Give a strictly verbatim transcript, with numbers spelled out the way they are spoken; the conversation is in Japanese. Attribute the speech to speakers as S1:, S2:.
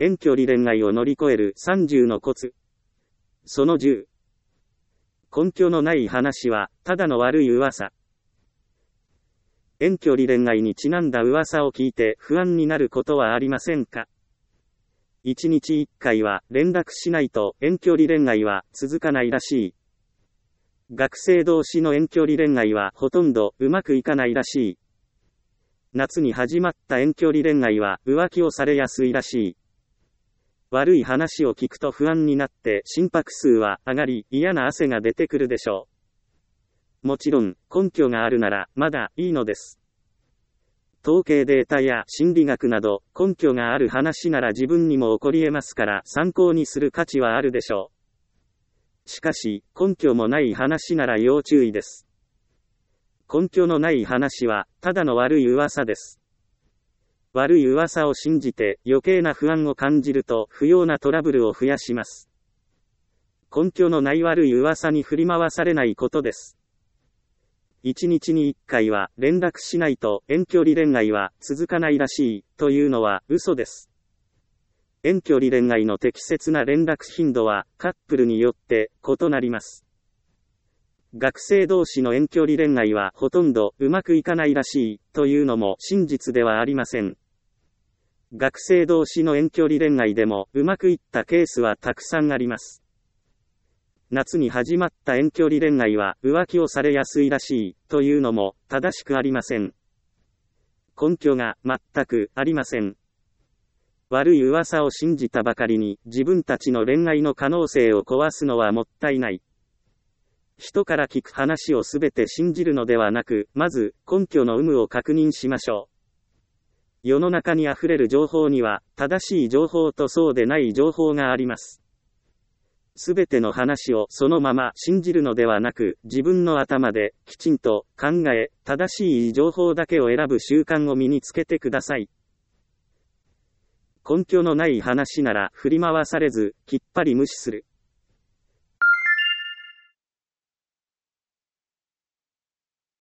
S1: 遠距離恋愛を乗り越えるさんじゅうのコツ。そのじゅう。根拠のない話は、ただの悪い噂。遠距離恋愛にちなんだ噂を聞いて不安になることはありませんか？一日一回は連絡しないと遠距離恋愛は続かないらしい。学生同士の遠距離恋愛はほとんどうまくいかないらしい。夏に始まった遠距離恋愛は浮気をされやすいらしい。悪い話を聞くと不安になって心拍数は上がり嫌な汗が出てくるでしょう。もちろん根拠があるならまだいいのです。統計データや心理学など根拠がある話なら自分にも起こり得ますから参考にする価値はあるでしょう。しかし、根拠もない話なら要注意です。根拠のない話は、ただの悪い噂です。悪い噂を信じて余計な不安を感じると不要なトラブルを増やします。根拠のない悪い噂に振り回されないことです。一日に一回は連絡しないと遠距離恋愛は続かないらしいというのは嘘です。遠距離恋愛の適切な連絡頻度はカップルによって異なります。学生同士の遠距離恋愛はほとんどうまくいかないらしいというのも真実ではありません。学生同士の遠距離恋愛でもうまくいったケースはたくさんあります。夏に始まった遠距離恋愛は浮気をされやすいらしいというのも正しくありません。根拠が全くありません。悪い噂を信じたばかりに自分たちの恋愛の可能性を壊すのはもったいない。人から聞く話をすべて信じるのではなく、まず根拠の有無を確認しましょう。世の中にあふれる情報には正しい情報とそうでない情報があります。すべての話をそのまま信じるのではなく、自分の頭できちんと考え、正しい情報だけを選ぶ習慣を身につけてください。根拠のない話なら振り回されず、きっぱり無視する。